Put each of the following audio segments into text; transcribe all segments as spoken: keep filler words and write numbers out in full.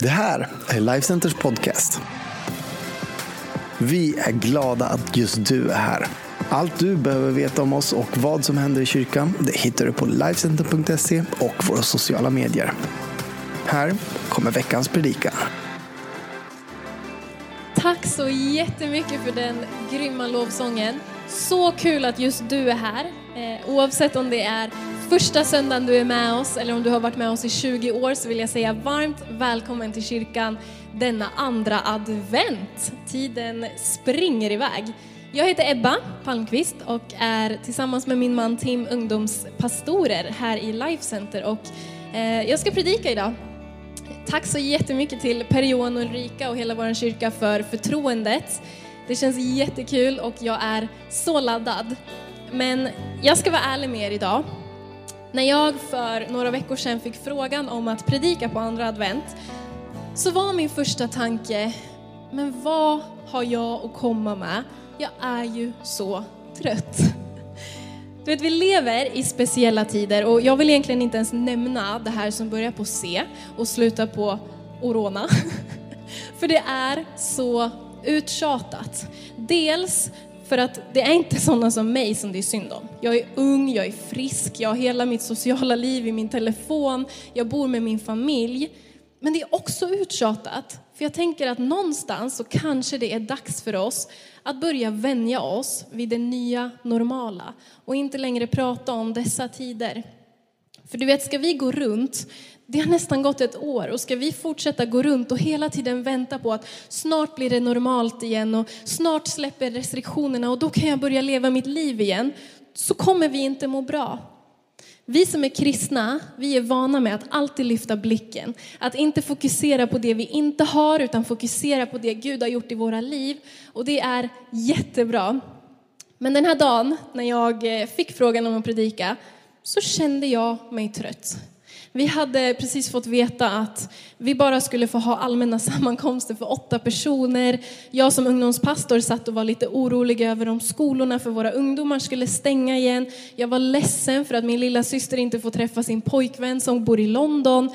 Det här är Life Centers podcast. Vi är glada att just du är här. Allt du behöver veta om oss och vad som händer i kyrkan, det hittar du på lifecenter punkt se och våra sociala medier. Här kommer veckans predikan. Tack så jättemycket för den grymma lovsången. Så kul att just du är här. Eh, oavsett om det är första söndagen du är med oss eller om du har varit med oss i tjugo år, så vill jag säga varmt välkommen till kyrkan denna andra advent. Tiden springer iväg. Jag heter Ebba Palmqvist och är tillsammans med min man Tim ungdomspastorer här i Life Center. Och eh, jag ska predika idag. Tack så jättemycket till Per-Johan och Ulrika och hela vår kyrka för förtroendet. Det känns jättekul och jag är så laddad. Men jag ska vara ärlig med er idag. När jag för några veckor sedan fick frågan om att predika på andra advent, så var min första tanke, men vad har jag att komma med? Jag är ju så trött. Du vet, vi lever i speciella tider och jag vill egentligen inte ens nämna det här som börjar på C och slutar på Orona. För det är så uttjatat. Dels för att det är inte sådana som mig som det är synd om. Jag är ung, jag är frisk, jag har hela mitt sociala liv i min telefon, jag bor med min familj. Men det är också uttjatat. För jag tänker att någonstans så kanske det är dags för oss att börja vänja oss vid det nya normala. Och inte längre prata om dessa tider. För du vet, ska vi gå runt, det har nästan gått ett år. Och ska vi fortsätta gå runt och hela tiden vänta på att snart blir det normalt igen. Och snart släpper restriktionerna och då kan jag börja leva mitt liv igen. Så kommer vi inte må bra. Vi som är kristna, vi är vana med att alltid lyfta blicken. Att inte fokusera på det vi inte har, utan fokusera på det Gud har gjort i våra liv. Och det är jättebra. Men den här dagen, när jag fick frågan om att predika, så kände jag mig trött. Vi hade precis fått veta att vi bara skulle få ha allmänna sammankomster för åtta personer. Jag som ungdomspastor satt och var lite orolig över om skolorna för våra ungdomar skulle stänga igen. Jag var ledsen för att min lilla syster inte får träffa sin pojkvän som bor i London.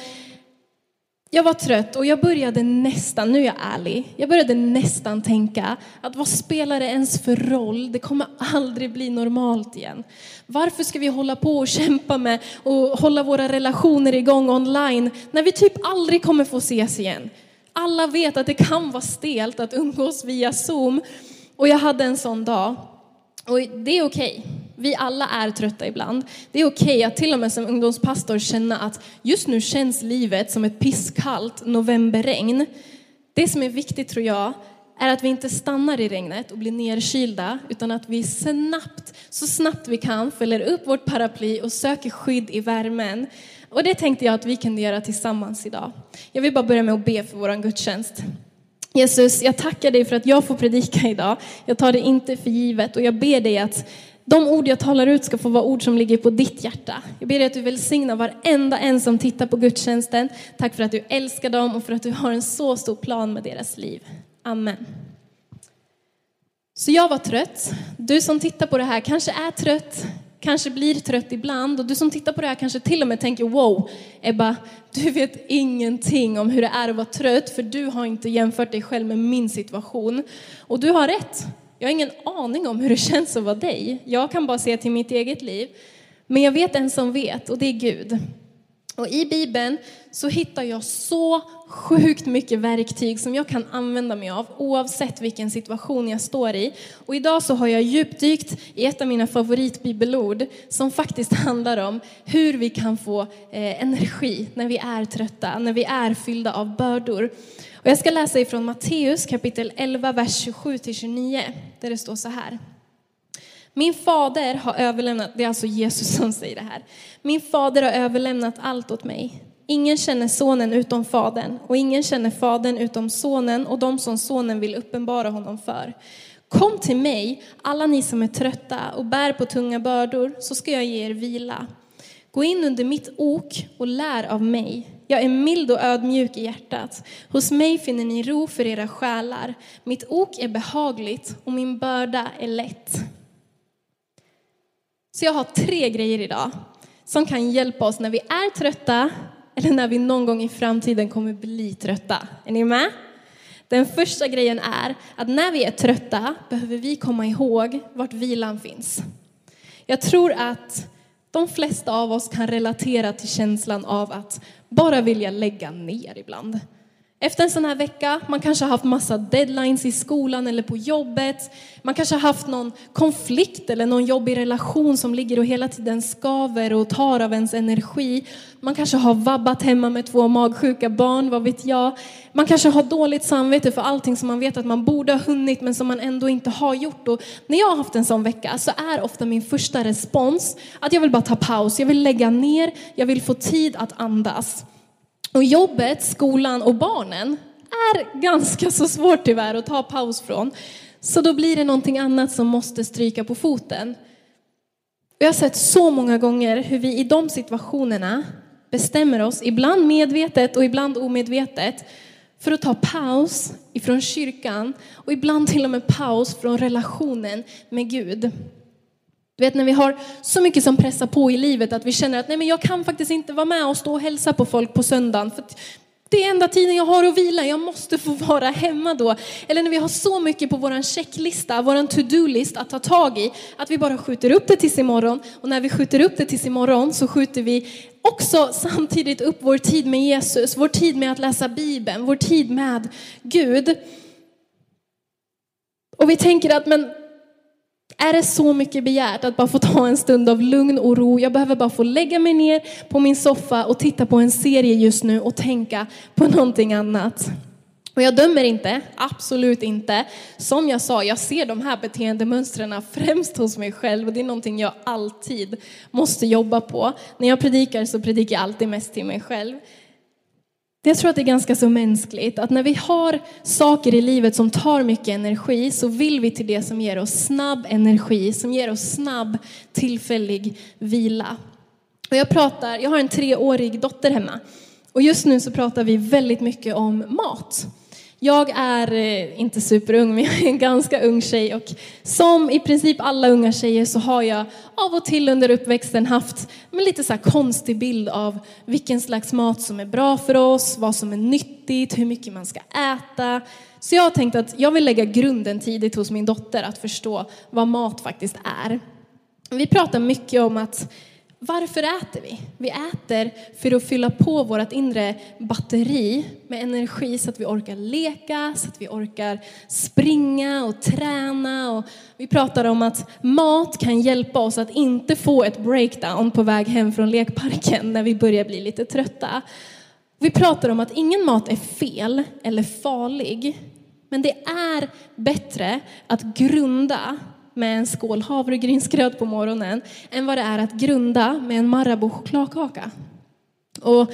Jag var trött och jag började nästan, nu är jag ärlig, jag började nästan tänka att vad spelar det ens för roll? Det kommer aldrig bli normalt igen. Varför ska vi hålla på och kämpa med och hålla våra relationer igång online när vi typ aldrig kommer få ses igen? Alla vet att det kan vara stelt att umgås via Zoom, och jag hade en sån dag. Och det är okej. Vi alla är trötta ibland. Det är okej att till och med som ungdomspastor känna att just nu känns livet som ett pisskallt novemberregn. Det som är viktigt, tror jag, är att vi inte stannar i regnet och blir nerkylda, utan att vi snabbt, så snabbt vi kan fäller upp vårt paraply och söker skydd i värmen. Och det tänkte jag att vi kunde göra tillsammans idag. Jag vill bara börja med att be för vår gudstjänst. Jesus, jag tackar dig för att jag får predika idag. Jag tar det inte för givet och jag ber dig att de ord jag talar ut ska få vara ord som ligger på ditt hjärta. Jag ber dig att du välsignar varenda en som tittar på gudstjänsten. Tack för att du älskar dem och för att du har en så stor plan med deras liv. Amen. Så jag var trött. Du som tittar på det här kanske är trött. Kanske blir trött ibland. Och du som tittar på det här kanske till och med tänker, wow, Ebba, du vet ingenting om hur det är att vara trött. För du har inte jämfört dig själv med min situation. Och du har rätt. Jag har ingen aning om hur det känns att vara dig. Jag kan bara se till mitt eget liv. Men jag vet en som vet, och det är Gud. Och i Bibeln så hittar jag så sjukt mycket verktyg som jag kan använda mig av oavsett vilken situation jag står i. Och idag så har jag djupdykt i ett av mina favoritbibelord som faktiskt handlar om hur vi kan få eh, energi när vi är trötta, när vi är fyllda av bördor. Och jag ska läsa ifrån Matteus kapitel elva, vers tjugosju till tjugonio, där det står så här. Min fader har överlämnat, det är alltså Jesus som säger det här. Min fader har överlämnat allt åt mig. Ingen känner sonen utom fadern, och ingen känner fadern utom sonen och de som sonen vill uppenbara honom för. Kom till mig, alla ni som är trötta och bär på tunga bördor, så ska jag ge er vila. Gå in under mitt ok och lär av mig. Jag är mild och ödmjuk i hjärtat. Hos mig finner ni ro för era själar. Mitt ok är behagligt och min börda är lätt. Så jag har tre grejer idag som kan hjälpa oss när vi är trötta eller när vi någon gång i framtiden kommer bli trötta. Är ni med? Den första grejen är att när vi är trötta behöver vi komma ihåg vart vilan finns. Jag tror att de flesta av oss kan relatera till känslan av att bara vilja lägga ner ibland. Efter en sån här vecka, man kanske har haft massa deadlines i skolan eller på jobbet. Man kanske har haft någon konflikt eller någon jobbig relation som ligger och hela tiden skaver och tar av ens energi. Man kanske har vabbat hemma med två magsjuka barn, vad vet jag. Man kanske har dåligt samvete för allting som man vet att man borde ha hunnit men som man ändå inte har gjort. Och när jag har haft en sån vecka så är ofta min första respons att jag vill bara ta paus. Jag vill lägga ner, jag vill få tid att andas. Och jobbet, skolan och barnen är ganska så svårt tyvärr att ta paus från. Så då blir det någonting annat som måste stryka på foten. Jag har sett så många gånger hur vi i de situationerna bestämmer oss, ibland medvetet och ibland omedvetet, för att ta paus ifrån kyrkan och ibland till och med paus från relationen med Gud. Du vet när vi har så mycket som pressar på i livet att vi känner att nej men jag kan faktiskt inte vara med och stå och hälsa på folk på söndagen. För det är enda tiden jag har att vila, jag måste få vara hemma då. Eller när vi har så mycket på våran checklista, våran to-do-list att ta tag i. Att vi bara skjuter upp det tills imorgon. Och när vi skjuter upp det tills imorgon så skjuter vi också samtidigt upp vår tid med Jesus. Vår tid med att läsa Bibeln, vår tid med Gud. Och vi tänker att men... är det så mycket begärt att bara få ta en stund av lugn och ro? Jag behöver bara få lägga mig ner på min soffa och titta på en serie just nu och tänka på någonting annat. Och jag dömer inte, absolut inte. Som jag sa, jag ser de här beteendemönstren främst hos mig själv. Och det är någonting jag alltid måste jobba på. När jag predikar så predikar jag alltid mest till mig själv. Jag tror att det är ganska så mänskligt att när vi har saker i livet som tar mycket energi så vill vi till det som ger oss snabb energi, som ger oss snabb tillfällig vila. Och jag pratar, jag har en treårig dotter hemma och just nu så pratar vi väldigt mycket om mat. Jag är inte superung men jag är en ganska ung tjej och som i princip alla unga tjejer så har jag av och till under uppväxten haft en lite så här konstig bild av vilken slags mat som är bra för oss, vad som är nyttigt, hur mycket man ska äta. Så jag har tänkt att jag vill lägga grunden tidigt hos min dotter att förstå vad mat faktiskt är. Vi pratar mycket om att varför äter vi? Vi äter för att fylla på vårt inre batteri med energi så att vi orkar leka, så att vi orkar springa och träna. Och vi pratar om att mat kan hjälpa oss att inte få ett breakdown på väg hem från lekparken när vi börjar bli lite trötta. Vi pratar om att ingen mat är fel eller farlig, men det är bättre att grunda med en skål havregrynsgröt på morgonen än vad det är att grunda med en Marabou chokladkaka. Och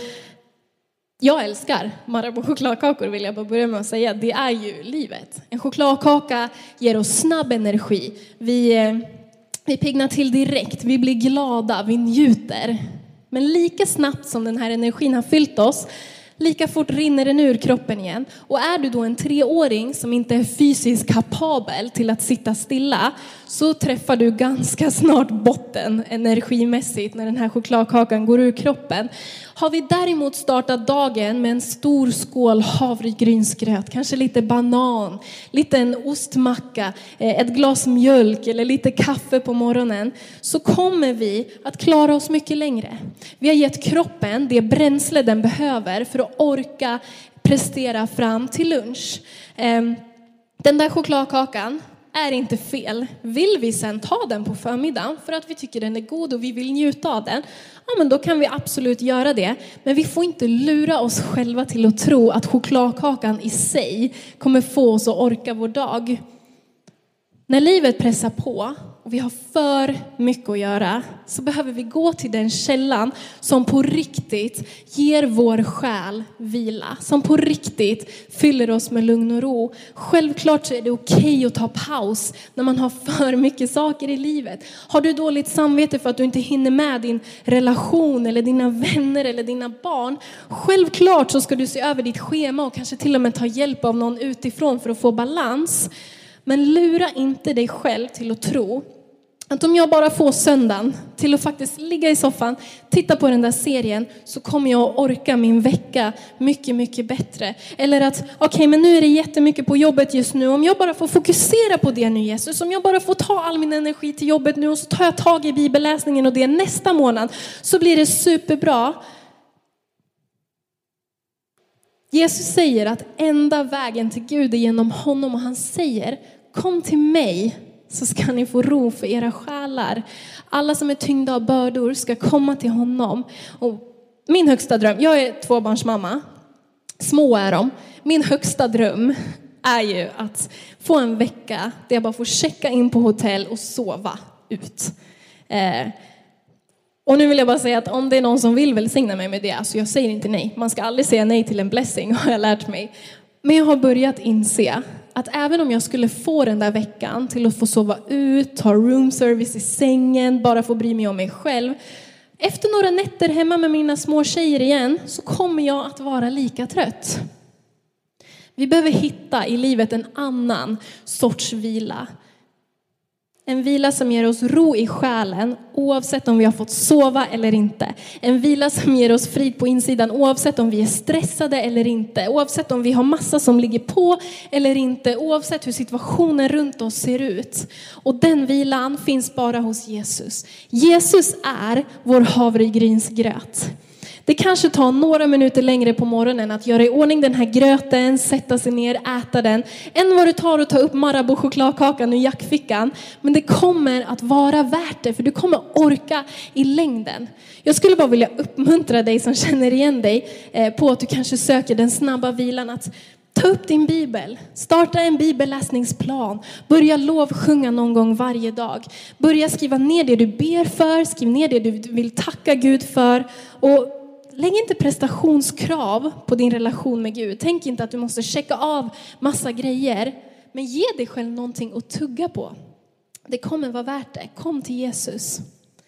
jag älskar Marabou chokladkakor vill jag bara börja med att säga. Det är ju livet. En chokladkaka ger oss snabb energi. Vi, vi pignar till direkt. Vi blir glada. Vi njuter. Men lika snabbt som den här energin har fyllt oss, lika fort rinner den ur kroppen igen. Och är du då en treåring som inte är fysiskt kapabel till att sitta stilla, så träffar du ganska snart botten energimässigt när den här chokladkakan går ur kroppen. Har vi däremot startat dagen med en stor skål havregrynsgröt, kanske lite banan, lite en ostmacka, ett glas mjölk eller lite kaffe på morgonen, så kommer vi att klara oss mycket längre. Vi har gett kroppen det bränsle den behöver för att orka prestera fram till lunch. Den där chokladkakan är inte fel. Vill vi sen ta den på förmiddagen för att vi tycker den är god och vi vill njuta av den, ja men då kan vi absolut göra det. Men vi får inte lura oss själva till att tro att chokladkakan i sig kommer få oss att orka vår dag. När livet pressar på och vi har för mycket att göra, så behöver vi gå till den källan som på riktigt ger vår själ vila. Som på riktigt fyller oss med lugn och ro. Självklart så är det okej att ta paus när man har för mycket saker i livet. Har du dåligt samvete för att du inte hinner med din relation eller dina vänner eller dina barn, självklart så ska du se över ditt schema och kanske till och med ta hjälp av någon utifrån för att få balans. Men lura inte dig själv till att tro att om jag bara får söndagen till att faktiskt ligga i soffan, titta på den där serien, så kommer jag att orka min vecka mycket, mycket bättre. Eller att, okej, okay, men nu är det jättemycket på jobbet just nu. Om jag bara får fokusera på det nu, Jesus. Om jag bara får ta all min energi till jobbet nu och så tar jag tag i bibelläsningen och det nästa månad, så blir det superbra. Jesus säger att enda vägen till Gud är genom honom, och han säger, kom till mig så ska ni få ro för era själar. Alla som är tyngda av bördor ska komma till honom. Och min högsta dröm, jag är tvåbarnsmamma, små är de. Min högsta dröm är ju att få en vecka där jag bara får checka in på hotell och sova ut. Eh, och nu vill jag bara säga att om det är någon som vill välsigna mig med det, alltså jag säger inte nej. Man ska aldrig säga nej till en blessing, har jag lärt mig. Men jag har börjat inse att även om jag skulle få den där veckan till att få sova ut, ta room service i sängen, bara få bry mig om mig själv. Efter några nätter hemma med mina små tjejer igen, så kommer jag att vara lika trött. Vi behöver hitta i livet en annan sorts vila. En vila som ger oss ro i själen oavsett om vi har fått sova eller inte. En vila som ger oss frid på insidan oavsett om vi är stressade eller inte. Oavsett om vi har massa som ligger på eller inte. Oavsett hur situationen runt oss ser ut. Och den vilan finns bara hos Jesus. Jesus är vår havregrynsgröt. Det kanske tar några minuter längre på morgonen att göra i ordning den här gröten, sätta sig ner, äta den, än vad det tar att ta upp Marabou chokladkakan ur jackfickan. Men det kommer att vara värt det, för du kommer orka i längden. Jag skulle bara vilja uppmuntra dig som känner igen dig på att du kanske söker den snabba vilan, att ta upp din bibel, starta en bibelläsningsplan, börja lovsjunga någon gång varje dag. Börja skriva ner det du ber för, skriv ner det du vill tacka Gud för, och lägg inte prestationskrav på din relation med Gud. Tänk inte att du måste checka av massa grejer. Men ge dig själv någonting att tugga på. Det kommer vara värt det. Kom till Jesus.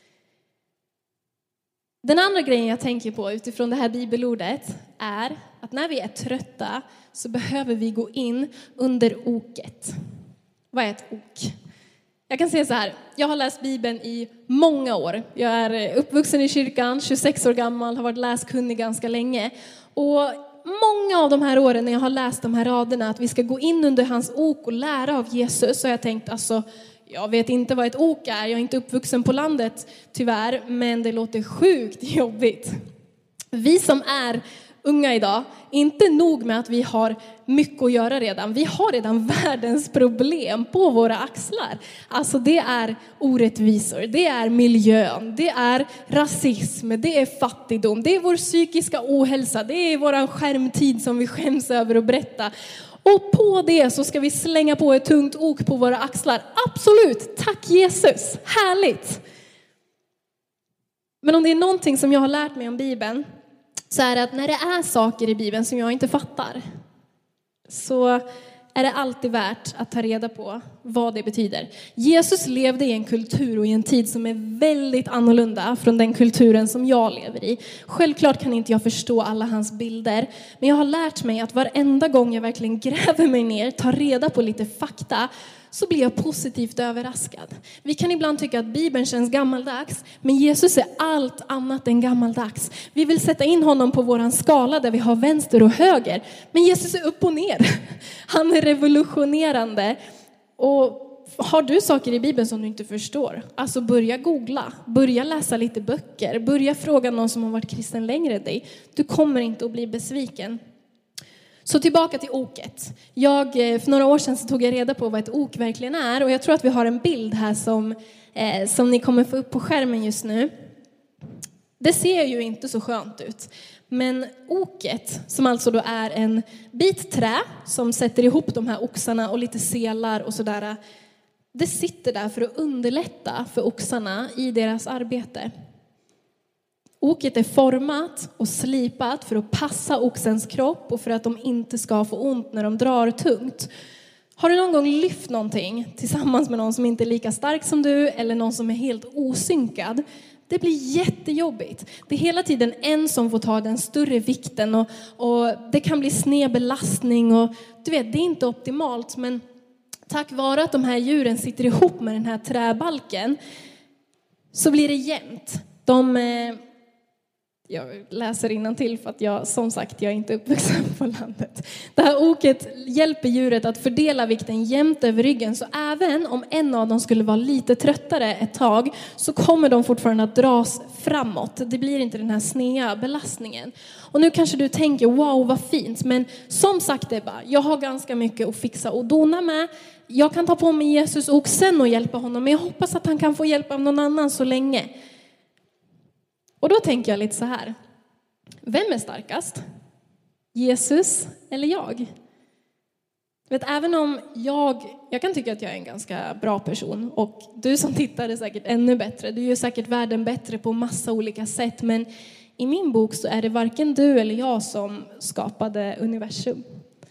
Den andra grejen jag tänker på utifrån det här bibelordet är att när vi är trötta så behöver vi gå in under oket. Vad är ett ok? Jag kan säga så här, jag har läst Bibeln i många år. Jag är uppvuxen i kyrkan, tjugosex år gammal, har varit läskunnig ganska länge. Och många av de här åren när jag har läst de här raderna, att vi ska gå in under hans ok och lära av Jesus, så har jag tänkt, alltså, jag vet inte vad ett ok är. Jag är inte uppvuxen på landet, tyvärr, men det låter sjukt jobbigt. Vi som är unga idag, inte nog med att vi har mycket att göra redan. Vi har redan världens problem på våra axlar. Alltså det är orättvisor, det är miljön, det är rasism, det är fattigdom, det är vår psykiska ohälsa, det är vår skärmtid som vi skäms över att berätta. Och på det så ska vi slänga på ett tungt ok på våra axlar. Absolut, tack Jesus, härligt. Men om det är någonting som jag har lärt mig om Bibeln, så är det att när det är saker i Bibeln som jag inte fattar, så är det alltid värt att ta reda på vad det betyder. Jesus levde i en kultur och i en tid som är väldigt annorlunda från den kulturen som jag lever i. Självklart kan inte jag förstå alla hans bilder, men jag har lärt mig att varenda gång jag verkligen gräver mig ner, tar reda på lite fakta, så blir jag positivt överraskad. Vi kan ibland tycka att Bibeln känns gammaldags, men Jesus är allt annat än gammaldags. Vi vill sätta in honom på våran skala där vi har vänster och höger, men Jesus är upp och ner. Han är revolutionerande. Och har du saker i Bibeln som du inte förstår, alltså börja googla, börja läsa lite böcker, börja fråga någon som har varit kristen längre än dig. Du kommer inte att bli besviken. Så tillbaka till oket. Jag, för några år sedan så tog jag reda på vad ett ok verkligen är. Och jag tror att vi har en bild här som, eh, som ni kommer få upp på skärmen just nu. Det ser ju inte så skönt ut. Men oket, som alltså då är en bit trä som sätter ihop de här oxarna och lite selar och sådär. Det sitter där för att underlätta för oxarna i deras arbete. Oket är format och slipat för att passa oxens kropp och för att de inte ska få ont när de drar tungt. Har du någon gång lyft någonting tillsammans med någon som inte är lika stark som du eller någon som är helt osynkad? Det blir jättejobbigt. Det är hela tiden en som får ta den större vikten och, och det kan bli sned belastning och du vet, det är inte optimalt, men tack vare att de här djuren sitter ihop med den här träbalken så blir det jämnt. De, eh, jag läser innantill för att jag, som sagt, jag är inte uppvuxen på landet. Det här oket hjälper djuret att fördela vikten jämnt över ryggen. Så även om en av dem skulle vara lite tröttare ett tag så kommer de fortfarande att dras framåt. Det blir inte den här snea belastningen. Och nu kanske du tänker, wow vad fint. Men som sagt det bara, jag har ganska mycket att fixa och dona med. Jag kan ta på mig Jesus och sen och hjälpa honom. Men jag hoppas att han kan få hjälp av någon annan så länge. Och då tänker jag lite så här. Vem är starkast? Jesus eller jag? Vet, även om jag, jag kan tycka att jag är en ganska bra person. Och du som tittar är säkert ännu bättre. Du gör säkert världen bättre på massa olika sätt. Men i min bok så är det varken du eller jag som skapade universum.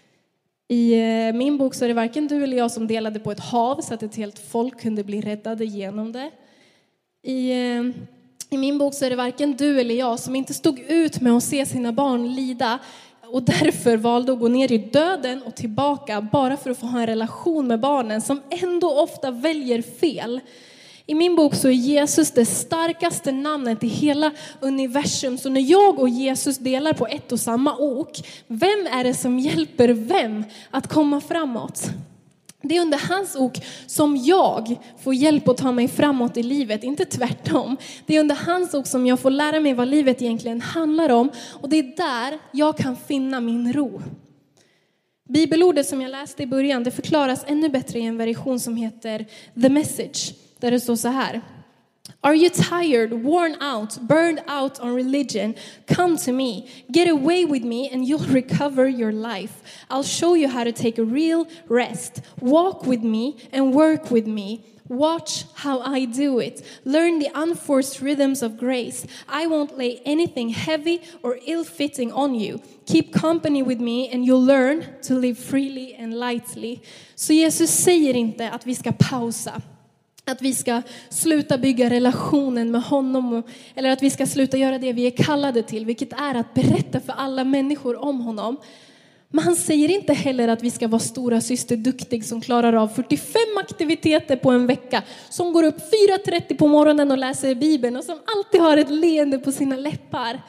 I min bok så är det varken du eller jag som delade på ett hav så att ett helt folk kunde bli räddade genom det. I... I min bok så är det varken du eller jag som inte stod ut med att se sina barn lida och därför valde att gå ner i döden och tillbaka bara för att få ha en relation med barnen som ändå ofta väljer fel. I min bok så är Jesus det starkaste namnet i hela universum. Så när jag och Jesus delar på ett och samma ok, vem är det som hjälper vem att komma framåt? Det är under hans ok som jag får hjälp att ta mig framåt i livet, inte tvärtom. Det är under hans ok som jag får lära mig vad livet egentligen handlar om. Och det är där jag kan finna min ro. Bibelordet som jag läste i början, det förklaras ännu bättre i en version som heter The Message. Där det står så här. Are you tired, worn out, burned out on religion? Come to me. Get away with me and you'll recover your life. I'll show you how to take a real rest. Walk with me and work with me. Watch how I do it. Learn the unforced rhythms of grace. I won't lay anything heavy or ill-fitting on you. Keep company with me and you'll learn to live freely and lightly. Så Jesus säger inte att vi ska pausa. Att vi ska sluta bygga relationen med honom. Eller att vi ska sluta göra det vi är kallade till. Vilket är att berätta för alla människor om honom. Men han säger inte heller att vi ska vara stora syster duktig som klarar av fyrtiofem aktiviteter på en vecka. Som går upp fyra trettio på morgonen och läser Bibeln. Och som alltid har ett leende på sina läppar.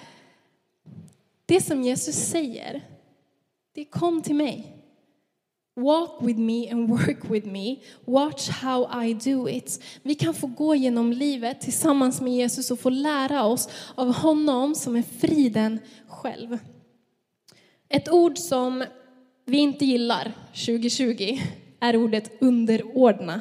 Det som Jesus säger. Det är kom till mig. Walk with me and work with me. Watch how I do it. Vi kan få gå genom livet tillsammans med Jesus och få lära oss av honom som är friden själv. Ett ord som vi inte gillar tjugo tjugo är ordet underordna.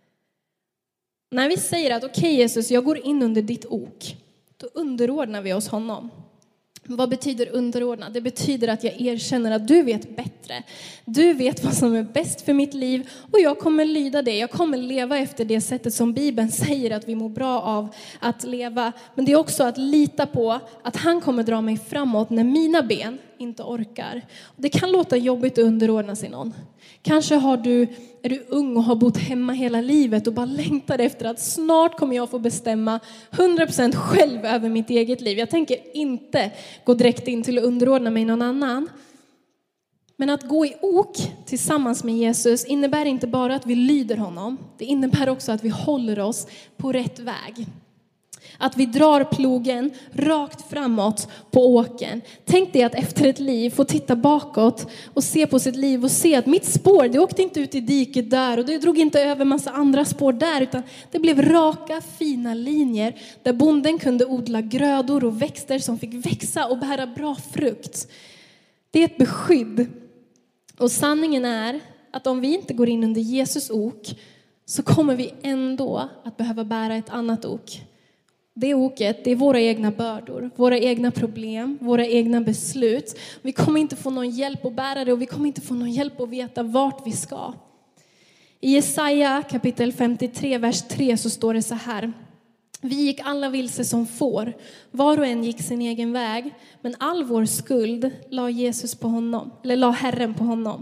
När vi säger att okej okay, Jesus, jag går in under ditt ok, då underordnar vi oss honom. Vad betyder underordna? Det betyder att jag erkänner att du vet bättre. Du vet vad som är bäst för mitt liv och jag kommer lyda det. Jag kommer leva efter det sättet som Bibeln säger att vi mår bra av att leva. Men det är också att lita på att han kommer dra mig framåt när mina ben inte orkar. Det kan låta jobbigt att underordna sig någon. Kanske har du, är du ung och har bott hemma hela livet och bara längtar efter att snart kommer jag få bestämma hundra procent själv över mitt eget liv. Jag tänker inte gå direkt in till att underordna mig någon annan. Men att gå i ok tillsammans med Jesus innebär inte bara att vi lyder honom. Det innebär också att vi håller oss på rätt väg. Att vi drar plogen rakt framåt på åken. Tänk dig att efter ett liv få titta bakåt och se på sitt liv och se att mitt spår, det åkte inte ut i diket där och det drog inte över massa andra spår där, utan det blev raka fina linjer där bonden kunde odla grödor och växter som fick växa och bära bra frukt. Det är ett beskydd. Och sanningen är att om vi inte går in under Jesus ok så kommer vi ändå att behöva bära ett annat ok. Det oket, det är våra egna bördor, våra egna problem, våra egna beslut. Vi kommer inte få någon hjälp att bära det och vi kommer inte få någon hjälp att veta vart vi ska. I Jesaja kapitel femtiotre, vers tre så står det så här. Vi gick alla vilse som får, var och en gick sin egen väg, men all vår skuld la Jesus på honom, eller la Herren på honom.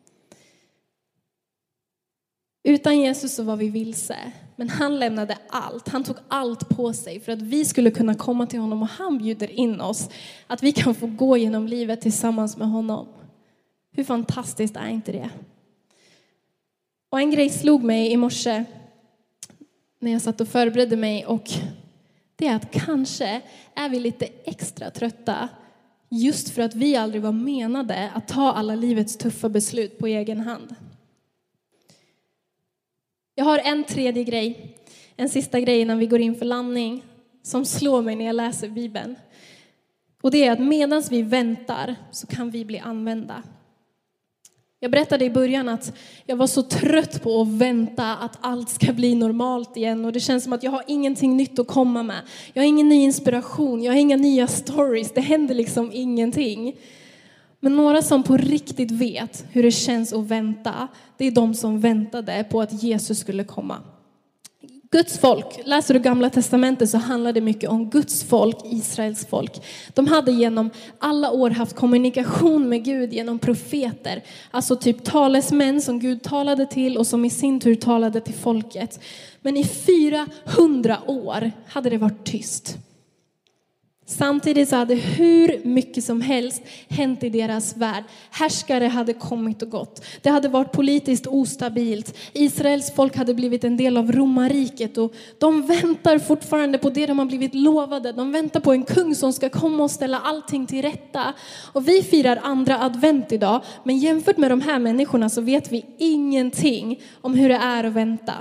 Utan Jesus så var vi vilse. Men han lämnade allt. Han tog allt på sig för att vi skulle kunna komma till honom. Och han bjuder in oss. Att vi kan få gå genom livet tillsammans med honom. Hur fantastiskt är inte det? Och en grej slog mig i morse när jag satt och förberedde mig, och det är att kanske är vi lite extra trötta just för att vi aldrig var menade att ta alla livets tuffa beslut på egen hand. Jag har en tredje grej, en sista grej innan vi går in för landning, som slår mig när jag läser Bibeln. Och det är att medan vi väntar så kan vi bli använda. Jag berättade i början att jag var så trött på att vänta att allt ska bli normalt igen. Och det känns som att jag har ingenting nytt att komma med. Jag har ingen ny inspiration, jag har inga nya stories. Det händer liksom ingenting. Men några som på riktigt vet hur det känns att vänta, det är de som väntade på att Jesus skulle komma. Guds folk, läser du Gamla testamentet så handlar det mycket om Guds folk, Israels folk. De hade genom alla år haft kommunikation med Gud genom profeter. Alltså typ talesmän som Gud talade till och som i sin tur talade till folket. Men i fyrahundra år hade det varit tyst. Samtidigt så hade hur mycket som helst hänt i deras värld. Härskare hade kommit och gått. Det hade varit politiskt ostabilt. Israels folk hade blivit en del av romarriket. Och de väntar fortfarande på det de har blivit lovade. De väntar på en kung som ska komma och ställa allting till rätta. Och vi firar andra advent idag. Men jämfört med de här människorna så vet vi ingenting om hur det är att vänta.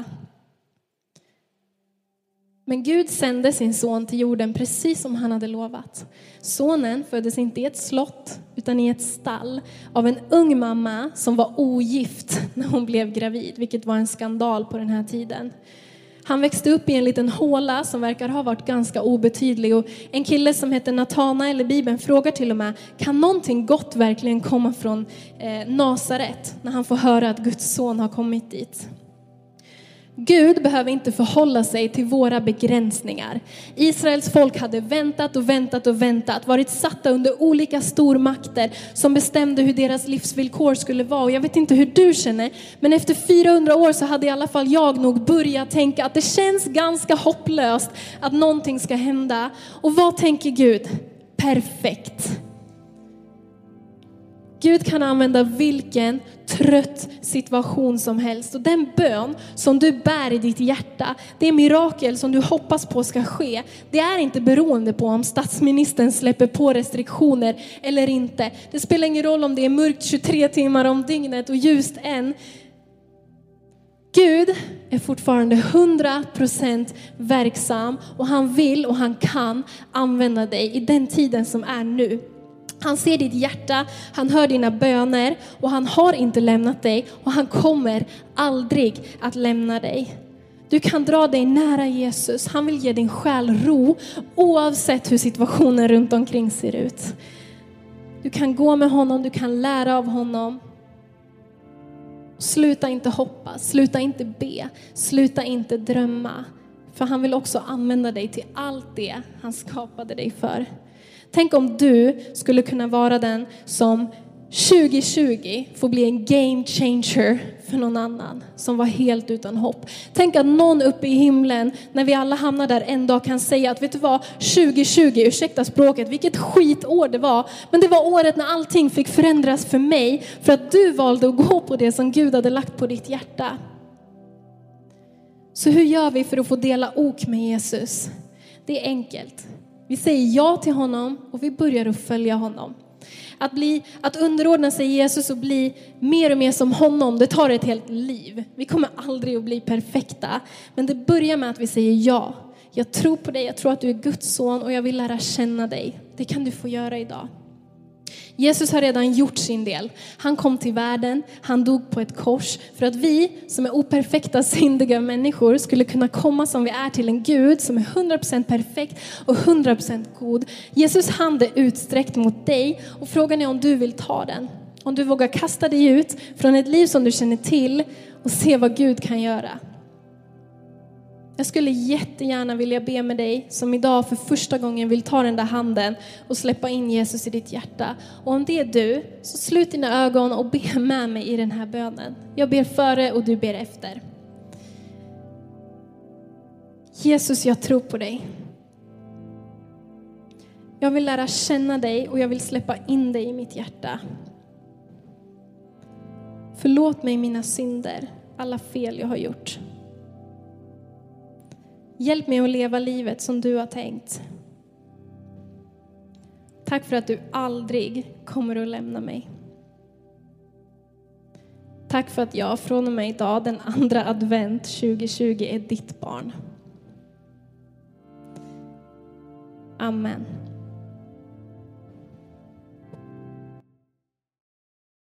Men Gud sände sin son till jorden precis som han hade lovat. Sonen föddes inte i ett slott utan i ett stall av en ung mamma som var ogift när hon blev gravid, vilket var en skandal på den här tiden. Han växte upp i en liten håla som verkar ha varit ganska obetydlig, och en kille som heter Natanael i Bibeln frågar till och med: kan någonting gott verkligen komma från eh, Nasaret, när han får höra att Guds son har kommit dit. Gud behöver inte förhålla sig till våra begränsningar. Israels folk hade väntat och väntat och väntat. Varit satta under olika stormakter som bestämde hur deras livsvillkor skulle vara. Och jag vet inte hur du känner, men efter fyrahundra år så hade i alla fall jag nog börjat tänka att det känns ganska hopplöst att någonting ska hända. Och vad tänker Gud? Perfekt. Gud kan använda vilken trött situation som helst. Och den bön som du bär i ditt hjärta, det är mirakel som du hoppas på ska ske. Det är inte beroende på om statsministern släpper på restriktioner eller inte. Det spelar ingen roll om det är mörkt tjugotre timmar om dygnet och ljust än. Gud är fortfarande hundra procent verksam, och han vill och han kan använda dig i den tiden som är nu. Han ser ditt hjärta, han hör dina böner, och han har inte lämnat dig, och han kommer aldrig att lämna dig. Du kan dra dig nära Jesus. Han vill ge din själ ro oavsett hur situationen runt omkring ser ut. Du kan gå med honom, du kan lära av honom. Sluta inte hoppas, sluta inte be, sluta inte drömma. För han vill också använda dig till allt det han skapade dig för. Tänk om du skulle kunna vara den som tjugo tjugo får bli en game changer för någon annan som var helt utan hopp. Tänk att någon uppe i himlen, när vi alla hamnar där en dag, kan säga att vet du vad, tjugo tjugo, ursäkta språket, vilket skitår det var. Men det var året när allting fick förändras för mig, för att du valde att gå på det som Gud hade lagt på ditt hjärta. Så hur gör vi för att få dela ok med Jesus? Det är enkelt. Vi säger ja till honom och vi börjar att följa honom. Att, bli, att underordna sig Jesus och bli mer och mer som honom, det tar ett helt liv. Vi kommer aldrig att bli perfekta. Men det börjar med att vi säger ja. Jag tror på dig, jag tror att du är Guds son och jag vill lära känna dig. Det kan du få göra idag. Jesus har redan gjort sin del. Han kom till världen, han dog på ett kors för att vi som är operfekta, syndiga människor skulle kunna komma som vi är till en Gud som är hundra procent perfekt och hundra procent god. Jesus hand är utsträckt mot dig och frågan är om du vill ta den. Om du vågar kasta dig ut från ett liv som du känner till och se vad Gud kan göra. Jag skulle jättegärna vilja be med dig som idag för första gången vill ta den där handen och släppa in Jesus i ditt hjärta. Och om det är du, så slut dina ögon och be med mig i den här bönen. Jag ber före och du ber efter. Jesus, jag tror på dig. Jag vill lära känna dig och jag vill släppa in dig i mitt hjärta. Förlåt mig mina synder. alla fel jag har gjort. Hjälp mig att leva livet som du har tänkt. Tack för att du aldrig kommer att lämna mig. Tack för att jag från och med idag, den andra advent tjugo tjugo, är ditt barn. Amen.